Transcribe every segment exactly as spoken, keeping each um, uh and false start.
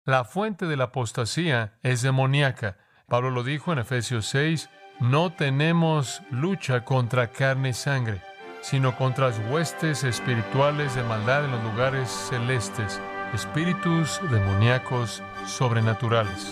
La fuente de la apostasía es demoníaca. Pablo lo dijo en Efesios seis, no tenemos lucha contra carne y sangre, sino contra las huestes espirituales de maldad en los lugares celestes, espíritus demoníacos sobrenaturales.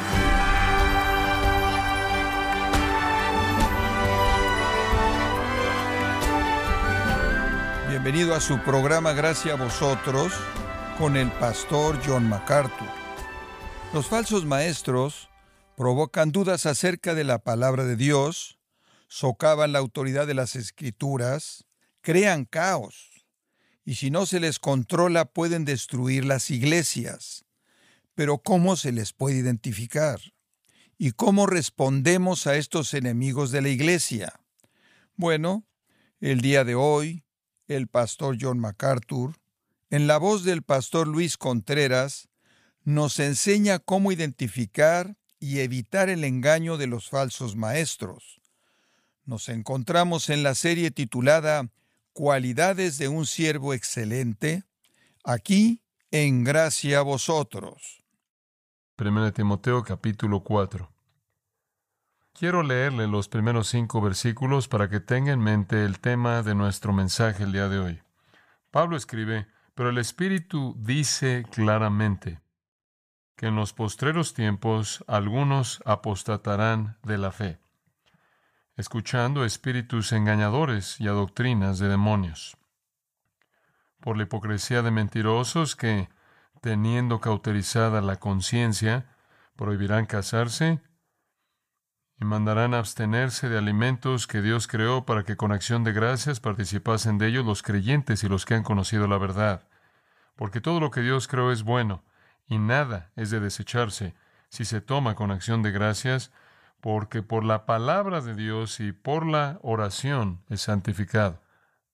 Bienvenido a su programa Gracia a Vosotros con el pastor John MacArthur. Los falsos maestros provocan dudas acerca de la palabra de Dios, socavan la autoridad de las Escrituras, crean caos, y si no se les controla pueden destruir las iglesias. Pero ¿cómo se les puede identificar? ¿Y cómo respondemos a estos enemigos de la iglesia? Bueno, el día de hoy, el pastor John MacArthur, en la voz del pastor Luis Contreras, nos enseña cómo identificar y evitar el engaño de los falsos maestros. Nos encontramos en la serie titulada Cualidades de un siervo excelente, aquí en Gracia a Vosotros. Primera de Timoteo capítulo cuatro. Quiero leerle los primeros cinco versículos para que tenga en mente el tema de nuestro mensaje el día de hoy. Pablo escribe, pero el Espíritu dice claramente que en los postreros tiempos algunos apostatarán de la fe, escuchando espíritus engañadores y a doctrinas de demonios, por la hipocresía de mentirosos que, teniendo cauterizada la conciencia, prohibirán casarse y mandarán abstenerse de alimentos que Dios creó para que con acción de gracias participasen de ellos los creyentes y los que han conocido la verdad. Porque todo lo que Dios creó es bueno, y nada es de desecharse si se toma con acción de gracias, porque por la palabra de Dios y por la oración es santificado.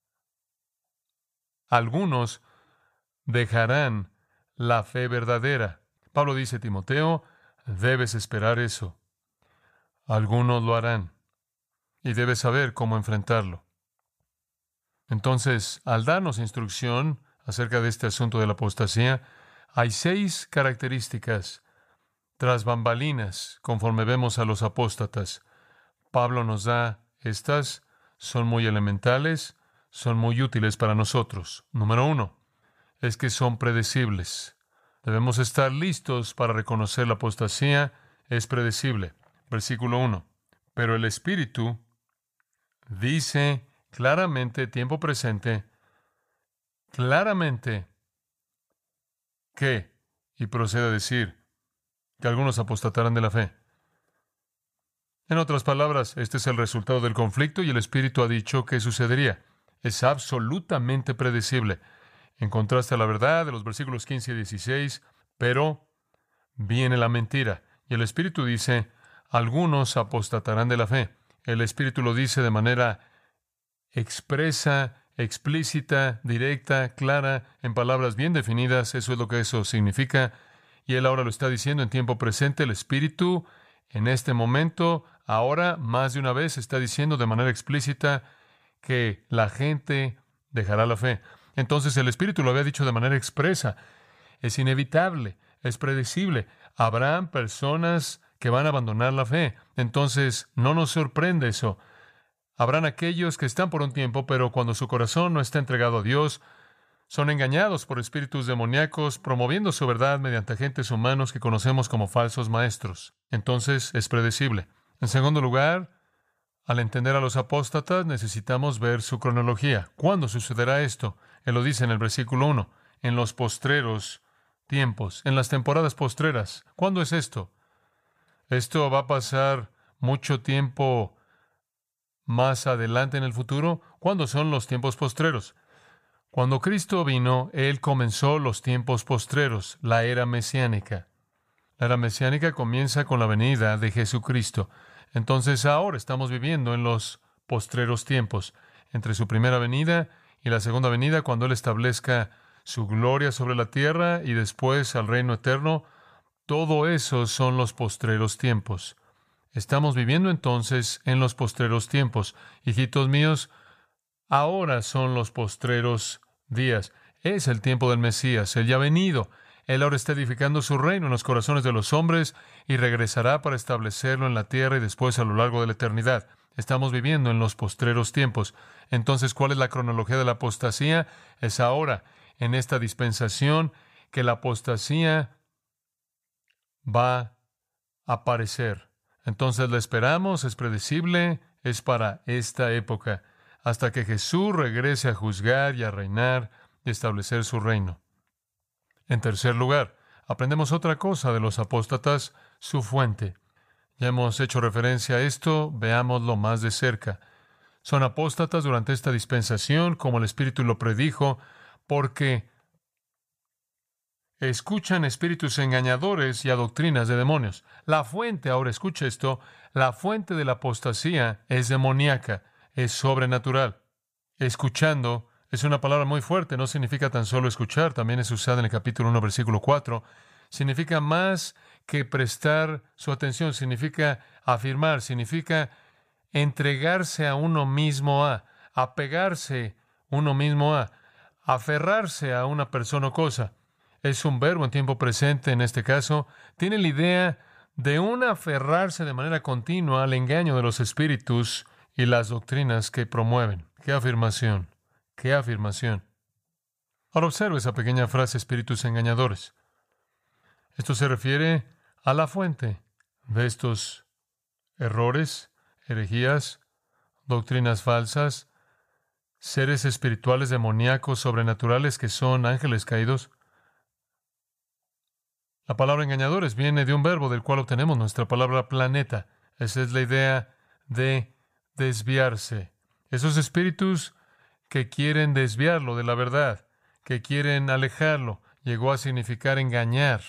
Algunos dejarán la fe verdadera. Pablo dice a Timoteo, debes esperar eso. Algunos lo harán, y debes saber cómo enfrentarlo. Entonces, al darnos instrucción acerca de este asunto de la apostasía, hay seis características tras bambalinas conforme vemos a los apóstatas. Pablo nos da estas, son muy elementales, son muy útiles para nosotros. Número uno, es que son predecibles. Debemos estar listos para reconocer la apostasía, es predecible. Versículo uno. Pero el Espíritu dice claramente, tiempo presente, claramente que, y procede a decir, que algunos apostatarán de la fe. En otras palabras, este es el resultado del conflicto y el Espíritu ha dicho que sucedería. Es absolutamente predecible. En contraste a la verdad de los versículos quince y dieciséis, pero viene la mentira. Y el Espíritu dice, algunos apostatarán de la fe. El Espíritu lo dice de manera expresa, explícita, directa, clara, en palabras bien definidas. Eso es lo que eso significa. Y Él ahora lo está diciendo en tiempo presente. El Espíritu, en este momento, ahora, más de una vez, está diciendo de manera explícita que la gente dejará la fe. Entonces, el Espíritu lo había dicho de manera expresa. Es inevitable, es predecible. Habrán personas que van a abandonar la fe. Entonces, no nos sorprende eso. Habrán aquellos que están por un tiempo, pero cuando su corazón no está entregado a Dios, son engañados por espíritus demoníacos, promoviendo su verdad mediante agentes humanos que conocemos como falsos maestros. Entonces, es predecible. En segundo lugar, al entender a los apóstatas, necesitamos ver su cronología. ¿Cuándo sucederá esto? Él lo dice en el versículo uno. En los postreros tiempos, en las temporadas postreras. ¿Cuándo es esto? ¿Esto va a pasar mucho tiempo más adelante en el futuro? ¿Cuándo son los tiempos postreros? Cuando Cristo vino, Él comenzó los tiempos postreros, la era mesiánica. La era mesiánica comienza con la venida de Jesucristo. Entonces ahora estamos viviendo en los postreros tiempos, entre su primera venida y la segunda venida, cuando Él establezca su gloria sobre la tierra y después al reino eterno. Todo eso son los postreros tiempos. Estamos viviendo entonces en los postreros tiempos. Hijitos míos, ahora son los postreros días. Es el tiempo del Mesías. Él ya ha venido. Él ahora está edificando su reino en los corazones de los hombres y regresará para establecerlo en la tierra y después a lo largo de la eternidad. Estamos viviendo en los postreros tiempos. Entonces, ¿cuál es la cronología de la apostasía? Es ahora, en esta dispensación, que la apostasía va a aparecer. Entonces la esperamos, es predecible, es para esta época, hasta que Jesús regrese a juzgar y a reinar y establecer su reino. En tercer lugar, aprendemos otra cosa de los apóstatas, su fuente. Ya hemos hecho referencia a esto, veámoslo más de cerca. Son apóstatas durante esta dispensación, como el Espíritu lo predijo, porque escuchan espíritus engañadores y a doctrinas de demonios. La fuente, ahora escucha esto, la fuente de la apostasía es demoníaca, es sobrenatural. Escuchando es una palabra muy fuerte, no significa tan solo escuchar, también es usada en el capítulo uno, versículo cuatro. Significa más que prestar su atención, significa afirmar, significa entregarse a uno mismo a, apegarse uno mismo a, aferrarse a una persona o cosa. Es un verbo en tiempo presente en este caso. Tiene la idea de un aferrarse de manera continua al engaño de los espíritus y las doctrinas que promueven. ¡Qué afirmación! ¡Qué afirmación! Ahora observe esa pequeña frase, espíritus engañadores. Esto se refiere a la fuente de estos errores, herejías, doctrinas falsas, seres espirituales demoníacos, sobrenaturales que son ángeles caídos. La palabra engañadores viene de un verbo del cual obtenemos nuestra palabra planeta. Esa es la idea de desviarse. Esos espíritus que quieren desviarlo de la verdad, que quieren alejarlo, llegó a significar engañar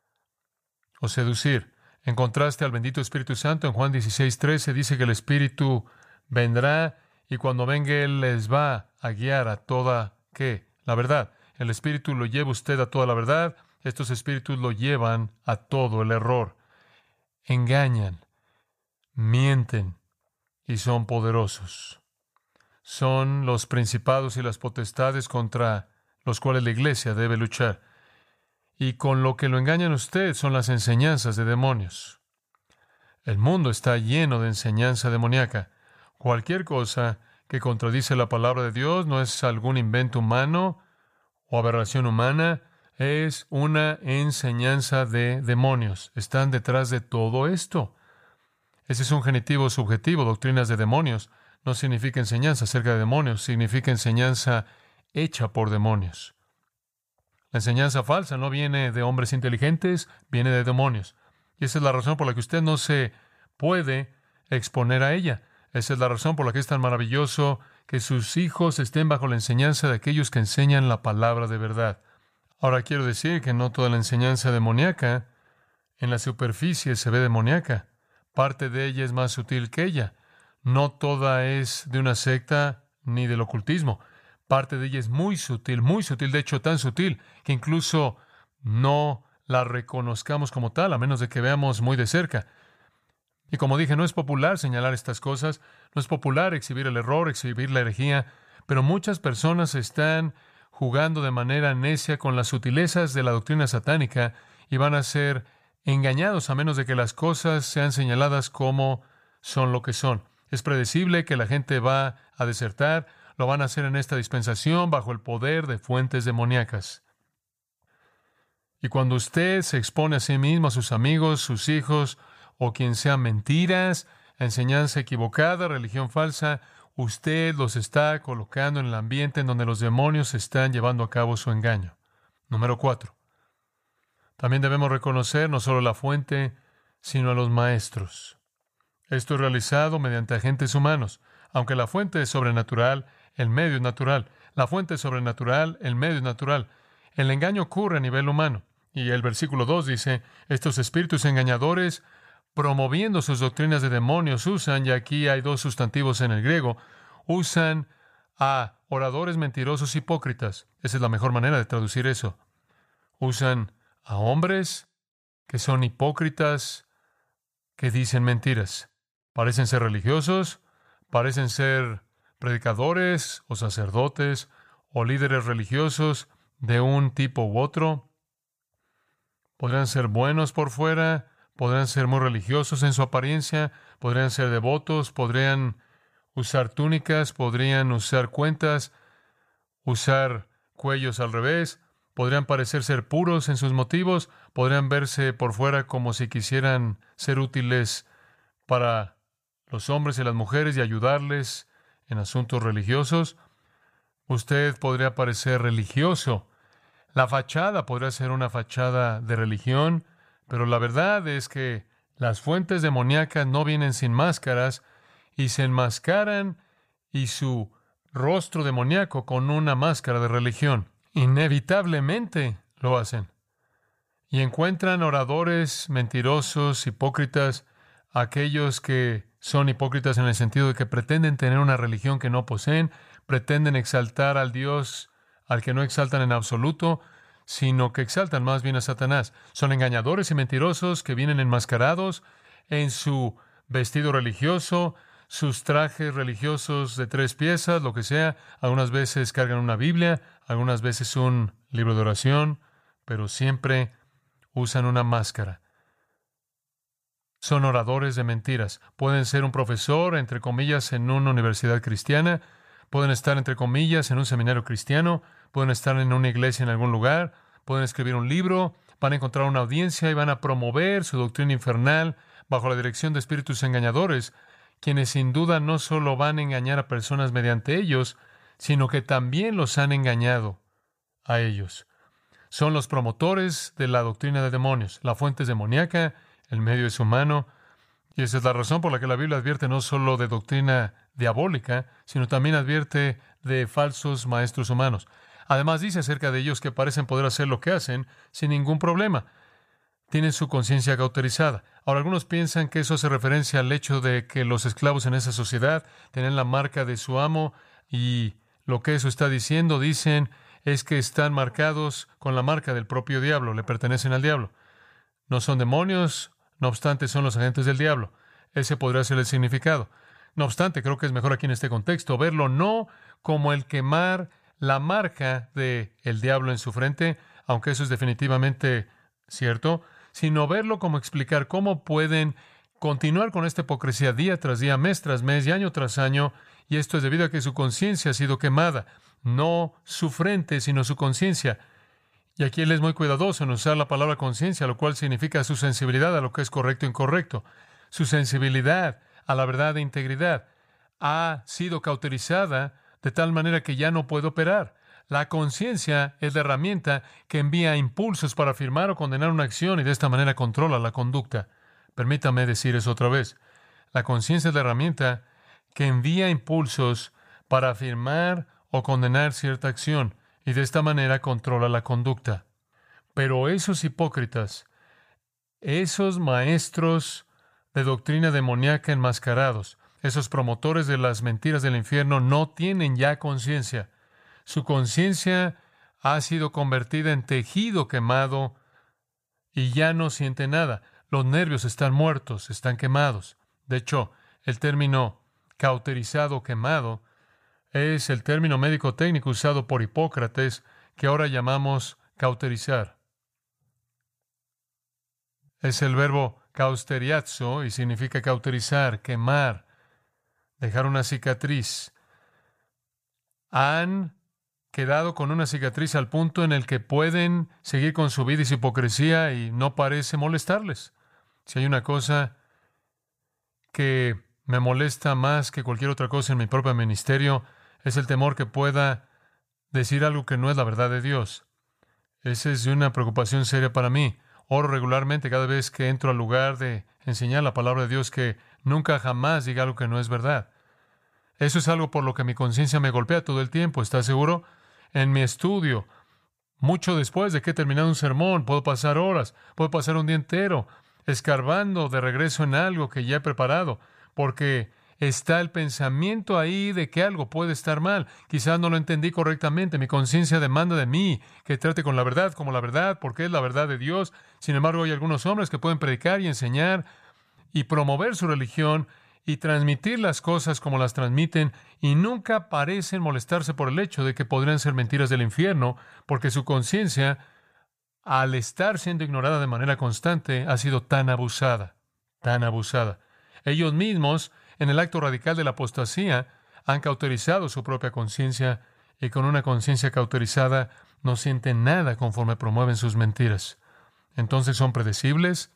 o seducir. En contraste al bendito Espíritu Santo, en Juan dieciséis, trece dice que el Espíritu vendrá y cuando venga Él les va a guiar a toda, ¿qué? La verdad. El Espíritu lo lleva usted a toda la verdad. Estos espíritus lo llevan a todo el error. Engañan, mienten y son poderosos. Son los principados y las potestades contra los cuales la iglesia debe luchar. Y con lo que lo engañan a usted son las enseñanzas de demonios. El mundo está lleno de enseñanza demoníaca. Cualquier cosa que contradice la palabra de Dios no es algún invento humano o aberración humana, es una enseñanza de demonios. Están detrás de todo esto. Ese es un genitivo subjetivo. Doctrinas de demonios no significa enseñanza acerca de demonios, significa enseñanza hecha por demonios. La enseñanza falsa no viene de hombres inteligentes, viene de demonios. Y esa es la razón por la que usted no se puede exponer a ella. Esa es la razón por la que es tan maravilloso que sus hijos estén bajo la enseñanza de aquellos que enseñan la palabra de verdad. Ahora quiero decir que no toda la enseñanza demoníaca en la superficie se ve demoníaca. Parte de ella es más sutil que ella. No toda es de una secta ni del ocultismo. Parte de ella es muy sutil, muy sutil, de hecho tan sutil que incluso no la reconozcamos como tal, a menos de que veamos muy de cerca. Y como dije, no es popular señalar estas cosas, no es popular exhibir el error, exhibir la herejía, pero muchas personas están jugando de manera necia con las sutilezas de la doctrina satánica y van a ser engañados a menos de que las cosas sean señaladas como son lo que son. Es predecible que la gente va a desertar, lo van a hacer en esta dispensación bajo el poder de fuentes demoníacas. Y cuando usted se expone a sí mismo, a sus amigos, sus hijos, o quien sea mentiras, enseñanza equivocada, religión falsa, usted los está colocando en el ambiente en donde los demonios están llevando a cabo su engaño. Número cuatro. También debemos reconocer no solo la fuente, sino a los maestros. Esto es realizado mediante agentes humanos. Aunque la fuente es sobrenatural, el medio es natural. La fuente es sobrenatural, el medio es natural. El engaño ocurre a nivel humano. Y el versículo dos dice, estos espíritus engañadores, promoviendo sus doctrinas de demonios, usan, y aquí hay dos sustantivos en el griego, usan a oradores mentirosos hipócritas. Esa es la mejor manera de traducir eso. Usan a hombres que son hipócritas, que dicen mentiras. Parecen ser religiosos, parecen ser predicadores o sacerdotes o líderes religiosos de un tipo u otro, Podrían ser buenos por fuera, podrían ser muy religiosos en su apariencia, podrían ser devotos, podrían usar túnicas, podrían usar cuentas, usar cuellos al revés, podrían parecer ser puros en sus motivos, podrían verse por fuera como si quisieran ser útiles para los hombres y las mujeres y ayudarles en asuntos religiosos. Usted podría parecer religioso. La fachada podría ser una fachada de religión, pero la verdad es que las fuentes demoníacas no vienen sin máscaras y se enmascaran y su rostro demoníaco con una máscara de religión. Inevitablemente lo hacen. Y encuentran oradores mentirosos, hipócritas, aquellos que son hipócritas en el sentido de que pretenden tener una religión que no poseen, pretenden exaltar al Dios al que no exaltan en absoluto, sino que exaltan más bien a Satanás. Son engañadores y mentirosos que vienen enmascarados en su vestido religioso, sus trajes religiosos de tres piezas, lo que sea. Algunas veces cargan una Biblia, algunas veces un libro de oración, pero siempre usan una máscara. Son oradores de mentiras. Pueden ser un profesor, entre comillas, en una universidad cristiana, pueden estar, entre comillas, en un seminario cristiano, pueden estar en una iglesia en algún lugar, pueden escribir un libro, van a encontrar una audiencia y van a promover su doctrina infernal bajo la dirección de espíritus engañadores, quienes sin duda no solo van a engañar a personas mediante ellos, sino que también los han engañado a ellos. Son los promotores de la doctrina de demonios. La fuente es demoníaca, el medio es humano, y esa es la razón por la que la Biblia advierte no solo de doctrina diabólica, sino también advierte de falsos maestros humanos. Además dice acerca de ellos que parecen poder hacer lo que hacen sin ningún problema. Tienen su conciencia cauterizada. Ahora, algunos piensan que eso hace referencia al hecho de que los esclavos en esa sociedad tienen la marca de su amo, y lo que eso está diciendo, dicen, es que están marcados con la marca del propio diablo, le pertenecen al diablo. No son demonios, no obstante son los agentes del diablo. Ese podría ser el significado. No obstante, creo que es mejor aquí en este contexto verlo no como el quemar la marca del diablo en su frente, aunque eso es definitivamente cierto, sino verlo como explicar cómo pueden continuar con esta hipocresía día tras día, mes tras mes y año tras año, y esto es debido a que su conciencia ha sido quemada, no su frente, sino su conciencia. Y aquí él es muy cuidadoso en usar la palabra conciencia, lo cual significa su sensibilidad a lo que es correcto e incorrecto. Su sensibilidad a la verdad e integridad ha sido cauterizada de tal manera que ya no puede operar. La conciencia es la herramienta que envía impulsos para afirmar o condenar una acción y de esta manera controla la conducta. Permítame decir eso otra vez. La conciencia es la herramienta que envía impulsos para afirmar o condenar cierta acción y de esta manera controla la conducta. Pero esos hipócritas, esos maestros de doctrina demoníaca enmascarados, esos promotores de las mentiras del infierno no tienen ya conciencia. Su conciencia ha sido convertida en tejido quemado y ya no siente nada. Los nervios están muertos, están quemados. De hecho, el término cauterizado, quemado, es el término médico técnico usado por Hipócrates, que ahora llamamos cauterizar. Es el verbo causteriazo y significa cauterizar, quemar, dejar una cicatriz. Han quedado con una cicatriz al punto en el que pueden seguir con su vida y su hipocresía y no parece molestarles. Si hay una cosa que me molesta más que cualquier otra cosa en mi propio ministerio, es el temor que pueda decir algo que no es la verdad de Dios. Esa es una preocupación seria para mí. Oro regularmente cada vez que entro al lugar de enseñar la palabra de Dios que nunca jamás diga algo que no es verdad. Eso es algo por lo que mi conciencia me golpea todo el tiempo. ¿Estás seguro? En mi estudio, mucho después de que he terminado un sermón, puedo pasar horas, puedo pasar un día entero escarbando de regreso en algo que ya he preparado, porque está el pensamiento ahí de que algo puede estar mal. Quizás no lo entendí correctamente. Mi conciencia demanda de mí que trate con la verdad como la verdad, porque es la verdad de Dios. Sin embargo, hay algunos hombres que pueden predicar y enseñar y promover su religión y transmitir las cosas como las transmiten, y nunca parecen molestarse por el hecho de que podrían ser mentiras del infierno, porque su conciencia al estar siendo ignorada de manera constante, ha sido tan abusada, tan abusada. Ellos mismos, en el acto radical de la apostasía, han cauterizado su propia conciencia y con una conciencia cauterizada no sienten nada conforme promueven sus mentiras. Entonces son predecibles,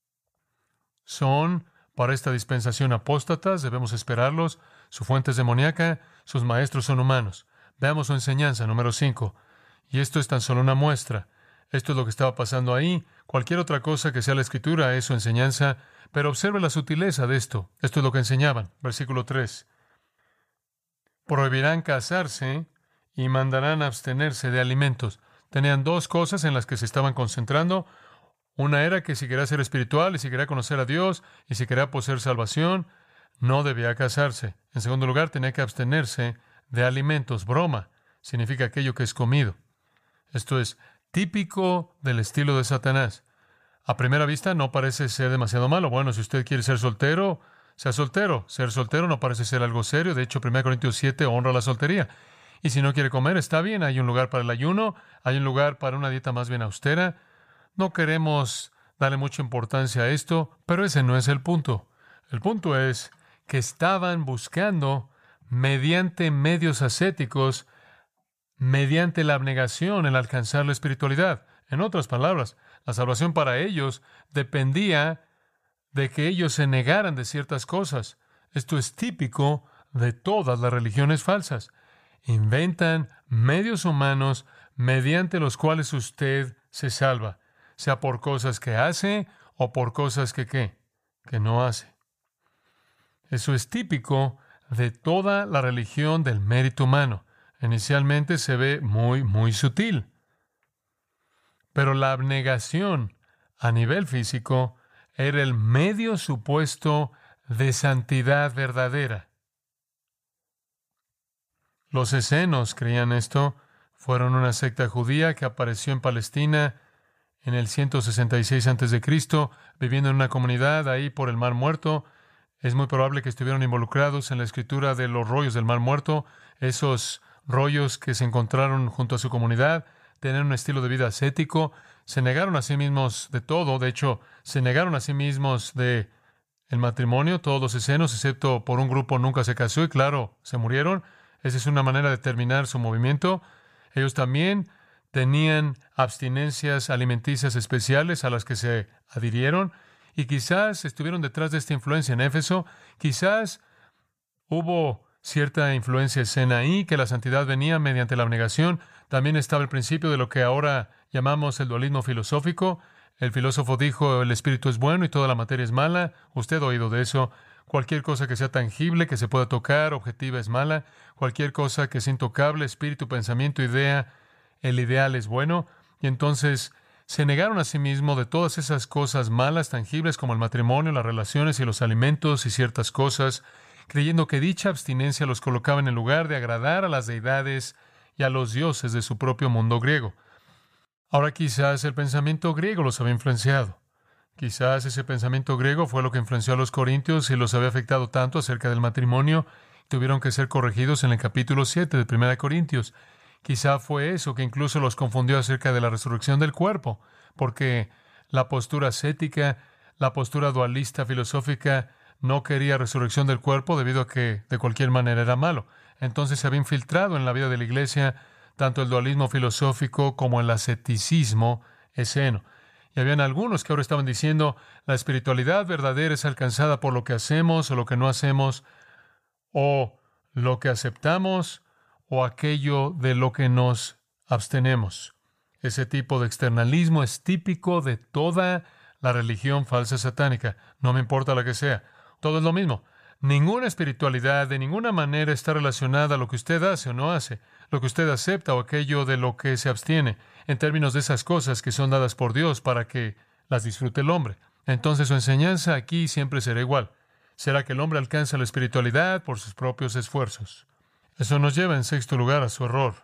son para esta dispensación apóstatas, debemos esperarlos, su fuente es demoníaca, sus maestros son humanos. Veamos su enseñanza, número cinco. Y esto es tan solo una muestra. Esto es lo que estaba pasando ahí. Cualquier otra cosa que sea la Escritura es su enseñanza, pero observe la sutileza de esto. Esto es lo que enseñaban. Versículo tres. Prohibirán casarse y mandarán abstenerse de alimentos. Tenían dos cosas en las que se estaban concentrando. Una era que si quería ser espiritual y si quería conocer a Dios y si quería poseer salvación, no debía casarse. En segundo lugar, tenía que abstenerse de alimentos. Broma significa aquello que es comido. Esto es típico del estilo de Satanás. A primera vista no parece ser demasiado malo. Bueno, si usted quiere ser soltero, sea soltero. Ser soltero no parece ser algo serio. De hecho, primera Corintios siete honra la soltería. Y si no quiere comer, está bien. Hay un lugar para el ayuno. Hay un lugar para una dieta más bien austera. No queremos darle mucha importancia a esto, pero ese no es el punto. El punto es que estaban buscando, mediante medios ascéticos, mediante la abnegación, el alcanzar la espiritualidad. En otras palabras, la salvación para ellos dependía de que ellos se negaran de ciertas cosas. Esto es típico de todas las religiones falsas. Inventan medios humanos mediante los cuales usted se salva, sea por cosas que hace o por cosas que ¿qué? Que no hace. Eso es típico de toda la religión del mérito humano. Inicialmente se ve muy, muy sutil. Pero la abnegación a nivel físico era el medio supuesto de santidad verdadera. Los esenos creían esto. Fueron una secta judía que apareció en Palestina en el ciento sesenta y seis antes de Cristo, viviendo en una comunidad ahí por el Mar Muerto. Es muy probable que estuvieron involucrados en la escritura de los rollos del Mar Muerto. Esos rollos que se encontraron junto a su comunidad tenían un estilo de vida ascético. Se negaron a sí mismos de todo. De hecho, se negaron a sí mismos de el matrimonio. Todos los esenos, excepto por un grupo, nunca se casó y, claro, se murieron. Esa es una manera de terminar su movimiento. Ellos también tenían abstinencias alimenticias especiales a las que se adhirieron y quizás estuvieron detrás de esta influencia en Éfeso. Quizás hubo cierta influencia escena ahí, que la santidad venía mediante la abnegación. También estaba el principio de lo que ahora llamamos el dualismo filosófico. El filósofo dijo, el espíritu es bueno y toda la materia es mala. Usted ha oído de eso. Cualquier cosa que sea tangible, que se pueda tocar, objetiva, es mala. Cualquier cosa que sea intocable, espíritu, pensamiento, idea, el ideal es bueno. Y entonces se negaron a sí mismos de todas esas cosas malas, tangibles, como el matrimonio, las relaciones y los alimentos y ciertas cosas, creyendo que dicha abstinencia los colocaba en el lugar de agradar a las deidades y a los dioses de su propio mundo griego. Ahora quizás el pensamiento griego los había influenciado. Quizás ese pensamiento griego fue lo que influenció a los corintios y los había afectado tanto acerca del matrimonio, tuvieron que ser corregidos en el capítulo siete de primera Corintios. Quizá fue eso que incluso los confundió acerca de la resurrección del cuerpo, porque la postura ascética, la postura dualista filosófica, no quería resurrección del cuerpo debido a que de cualquier manera era malo. Entonces se había infiltrado en la vida de la iglesia tanto el dualismo filosófico como el asceticismo esceno. Y habían algunos que ahora estaban diciendo, la espiritualidad verdadera es alcanzada por lo que hacemos o lo que no hacemos, o lo que aceptamos o aquello de lo que nos abstenemos. Ese tipo de externalismo es típico de toda la religión falsa satánica. No me importa la que sea. Todo es lo mismo. Ninguna espiritualidad de ninguna manera está relacionada a lo que usted hace o no hace, lo que usted acepta o aquello de lo que se abstiene, en términos de esas cosas que son dadas por Dios para que las disfrute el hombre. Entonces su enseñanza aquí siempre será igual. Será que el hombre alcanza la espiritualidad por sus propios esfuerzos. Eso nos lleva en sexto lugar a su error.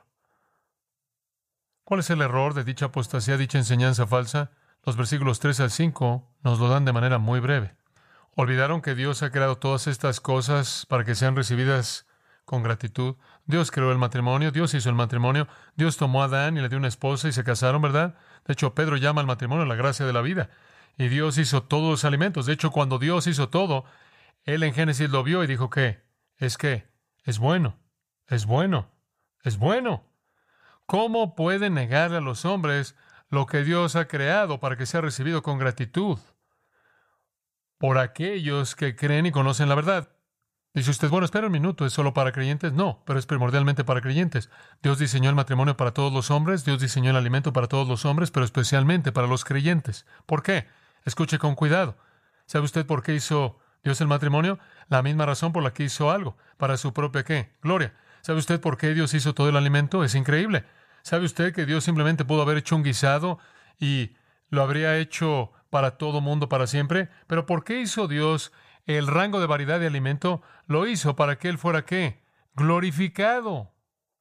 ¿Cuál es el error de dicha apostasía, dicha enseñanza falsa? Los versículos tres al cinco nos lo dan de manera muy breve. Olvidaron que Dios ha creado todas estas cosas para que sean recibidas con gratitud. Dios creó el matrimonio, Dios hizo el matrimonio, Dios tomó a Adán y le dio una esposa y se casaron, ¿verdad? De hecho, Pedro llama al matrimonio la gracia de la vida. Y Dios hizo todos los alimentos. De hecho, cuando Dios hizo todo, Él en Génesis lo vio y dijo, ¿qué? Es que es bueno, es bueno, es bueno. ¿Cómo puede negarle a los hombres lo que Dios ha creado para que sea recibido con gratitud por aquellos que creen y conocen la verdad? Dice usted, bueno, espera un minuto, ¿es solo para creyentes? No, pero es primordialmente para creyentes. Dios diseñó el matrimonio para todos los hombres, Dios diseñó el alimento para todos los hombres, pero especialmente para los creyentes. ¿Por qué? Escuche con cuidado. ¿Sabe usted por qué hizo Dios el matrimonio? La misma razón por la que hizo algo, para su propia ¿qué? Gloria. ¿Sabe usted por qué Dios hizo todo el alimento? Es increíble. ¿Sabe usted que Dios simplemente pudo haber hecho un guisado y lo habría hecho para todo mundo para siempre? Pero ¿por qué hizo Dios el rango de variedad de alimento? Lo hizo para que Él fuera ¿qué? Glorificado.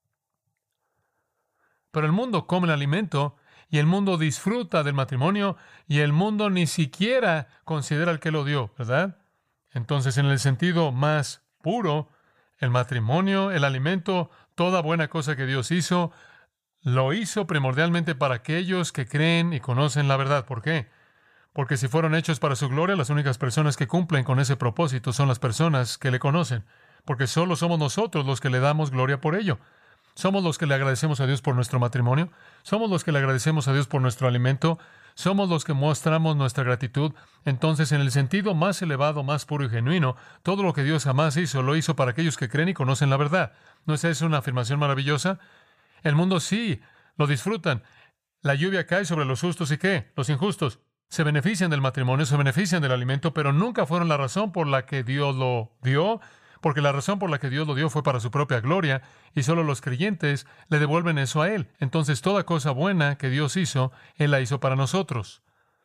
Pero el mundo come el alimento y el mundo disfruta del matrimonio y el mundo ni siquiera considera al que lo dio, ¿verdad? Entonces, en el sentido más puro, el matrimonio, el alimento, toda buena cosa que Dios hizo, lo hizo primordialmente para aquellos que creen y conocen la verdad. ¿Por qué? Porque si fueron hechos para su gloria, las únicas personas que cumplen con ese propósito son las personas que le conocen, porque solo somos nosotros los que le damos gloria por ello. Somos los que le agradecemos a Dios por nuestro matrimonio, somos los que le agradecemos a Dios por nuestro alimento, somos los que mostramos nuestra gratitud. Entonces, en el sentido más elevado, más puro y genuino, todo lo que Dios jamás hizo, lo hizo para aquellos que creen y conocen la verdad. ¿No es esa una afirmación maravillosa? El mundo sí, lo disfrutan. La lluvia cae sobre los justos y ¿qué? Los injustos. Se benefician del matrimonio, se benefician del alimento, pero nunca fueron la razón por la que Dios lo dio, porque la razón por la que Dios lo dio fue para su propia gloria, y solo los creyentes le devuelven eso a Él. Entonces, toda cosa buena que Dios hizo, Él la hizo para nosotros.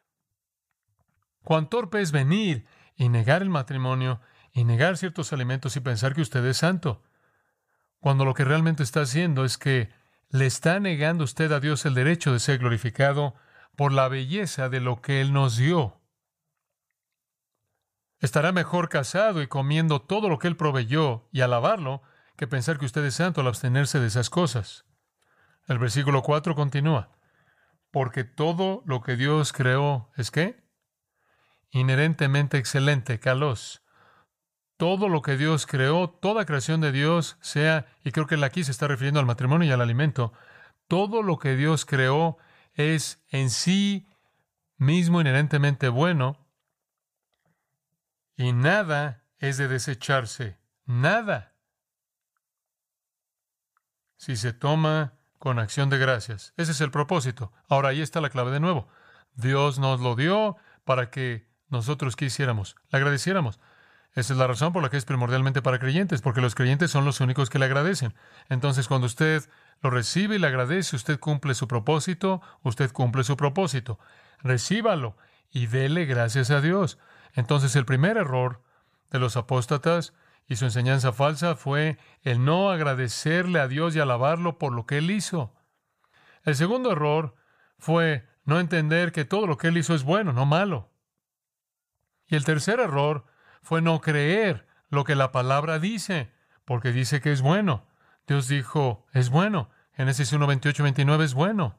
Cuán torpe es venir y negar el matrimonio, y negar ciertos alimentos y pensar que usted es santo, cuando lo que realmente está haciendo es que le está negando usted a Dios el derecho de ser glorificado por la belleza de lo que Él nos dio. Estará mejor casado y comiendo todo lo que Él proveyó y alabarlo que pensar que usted es santo al abstenerse de esas cosas. El versículo cuatro continúa. Porque todo lo que Dios creó es ¿qué? Inherentemente excelente, kalos. Todo lo que Dios creó, toda creación de Dios, sea, y creo que él aquí se está refiriendo al matrimonio y al alimento, todo lo que Dios creó es en sí mismo inherentemente bueno, y nada es de desecharse, nada, si se toma con acción de gracias. Ese es el propósito. Ahora, ahí está la clave de nuevo. Dios nos lo dio para que nosotros quisiéramos, le agradeciéramos. Esa es la razón por la que es primordialmente para creyentes, porque los creyentes son los únicos que le agradecen. Entonces, cuando usted lo recibe y le agradece, usted cumple su propósito, usted cumple su propósito. Recíbalo y dele gracias a Dios. Entonces, el primer error de los apóstatas y su enseñanza falsa fue el no agradecerle a Dios y alabarlo por lo que Él hizo. El segundo error fue no entender que todo lo que Él hizo es bueno, no malo. Y el tercer error fue no creer lo que la palabra dice, porque dice que es bueno. Dios dijo, es bueno. Génesis uno, veintiocho, veintinueve es bueno.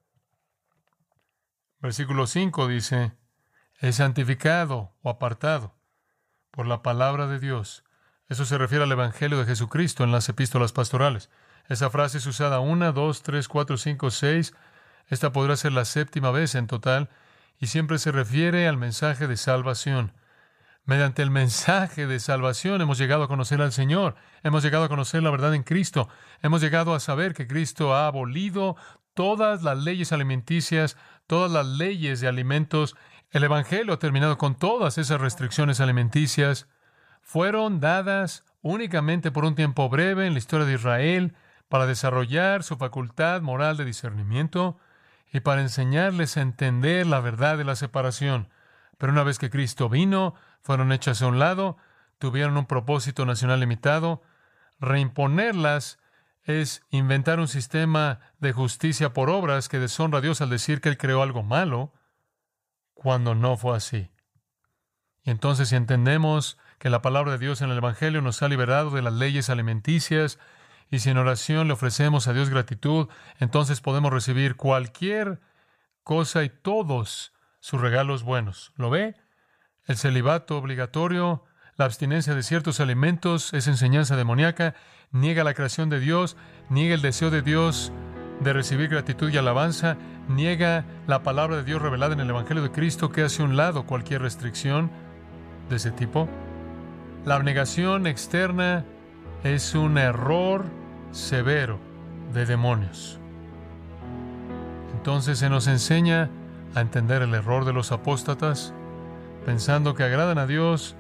Versículo cinco dice, es santificado o apartado por la palabra de Dios. Eso se refiere al Evangelio de Jesucristo en las epístolas pastorales. Esa frase es usada una, dos, tres, cuatro, cinco, seis. Esta podrá ser la séptima vez en total, y siempre se refiere al mensaje de salvación. Mediante el mensaje de salvación hemos llegado a conocer al Señor, hemos llegado a conocer la verdad en Cristo, hemos llegado a saber que Cristo ha abolido todas las leyes alimenticias, todas las leyes de alimentos. El Evangelio ha terminado con todas esas restricciones alimenticias. Fueron dadas únicamente por un tiempo breve en la historia de Israel para desarrollar su facultad moral de discernimiento y para enseñarles a entender la verdad de la separación. Pero una vez que Cristo vino, fueron hechas a un lado, tuvieron un propósito nacional limitado. Reimponerlas es inventar un sistema de justicia por obras que deshonra a Dios al decir que Él creó algo malo, cuando no fue así. Y entonces, si entendemos que la palabra de Dios en el Evangelio nos ha liberado de las leyes alimenticias, y si en oración le ofrecemos a Dios gratitud, entonces podemos recibir cualquier cosa y todos sus regalos buenos. ¿Lo ve? El celibato obligatorio, la abstinencia de ciertos alimentos, es enseñanza demoníaca, niega la creación de Dios, niega el deseo de Dios de recibir gratitud y alabanza, niega la palabra de Dios revelada en el Evangelio de Cristo, que hace a un lado cualquier restricción de ese tipo. La abnegación externa es un error severo de demonios. Entonces se nos enseña a entender el error de los apóstatas, pensando que agradan a Dios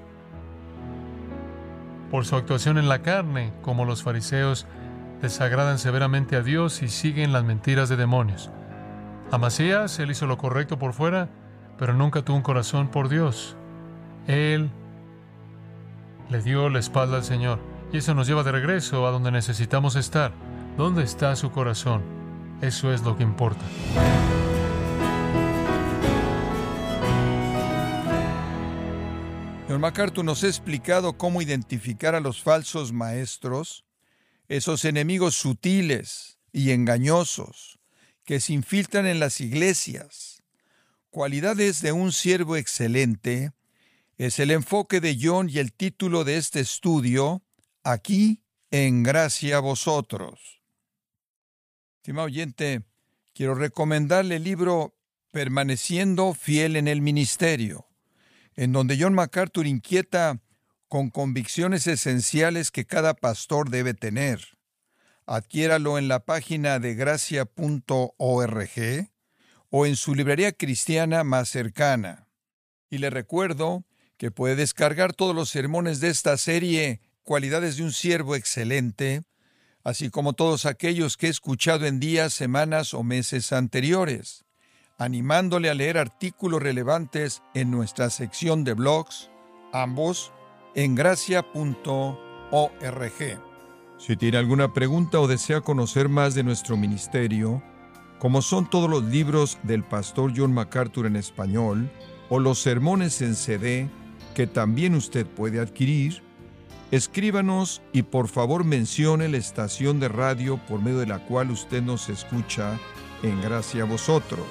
por su actuación en la carne, como los fariseos desagradan severamente a Dios y siguen las mentiras de demonios. Amasías, él hizo lo correcto por fuera, pero nunca tuvo un corazón por Dios. Él le dio la espalda al Señor. Y eso nos lleva de regreso a donde necesitamos estar. ¿Dónde está su corazón? Eso es lo que importa. John MacArthur nos ha explicado cómo identificar a los falsos maestros, esos enemigos sutiles y engañosos que se infiltran en las iglesias. Cualidades de un siervo excelente es el enfoque de John y el título de este estudio, aquí en Gracia a Vosotros. Estimado oyente, quiero recomendarle el libro Permaneciendo fiel en el ministerio, en donde John MacArthur inquieta con convicciones esenciales que cada pastor debe tener. Adquiéralo en la página de gracia punto org o en su librería cristiana más cercana. Y le recuerdo que puede descargar todos los sermones de esta serie Cualidades de un siervo excelente, así como todos aquellos que he escuchado en días, semanas o meses anteriores, animándole a leer artículos relevantes en nuestra sección de blogs, ambos en gracia punto org. Si tiene alguna pregunta o desea conocer más de nuestro ministerio, como son todos los libros del pastor John MacArthur en español, o los sermones en C D que también usted puede adquirir, escríbanos y por favor mencione la estación de radio por medio de la cual usted nos escucha en Gracia a Vosotros.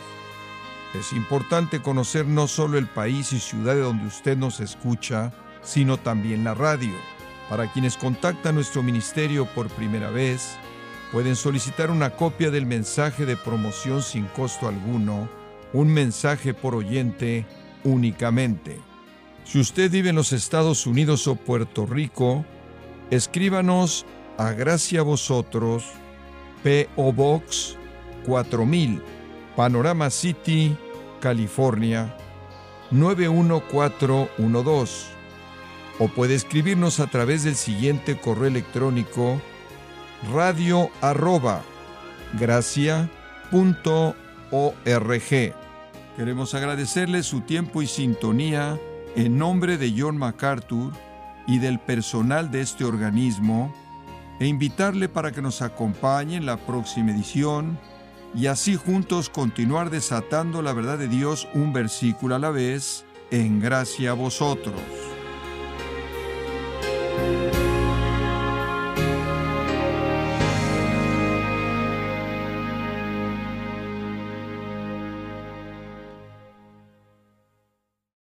Es importante conocer no solo el país y ciudad de donde usted nos escucha, sino también la radio. Para quienes contactan nuestro ministerio por primera vez, pueden solicitar una copia del mensaje de promoción sin costo alguno, un mensaje por oyente únicamente. Si usted vive en los Estados Unidos o Puerto Rico, escríbanos a Gracia a Vosotros, P O Box cuatro mil, Panorama City, California, nueve uno cuatro uno dos. O puede escribirnos a través del siguiente correo electrónico: radio arroba gracia punto org. Queremos agradecerle su tiempo y sintonía en nombre de John MacArthur y del personal de este organismo, e invitarle para que nos acompañe en la próxima edición y así juntos continuar desatando la verdad de Dios un versículo a la vez en Gracia a Vosotros.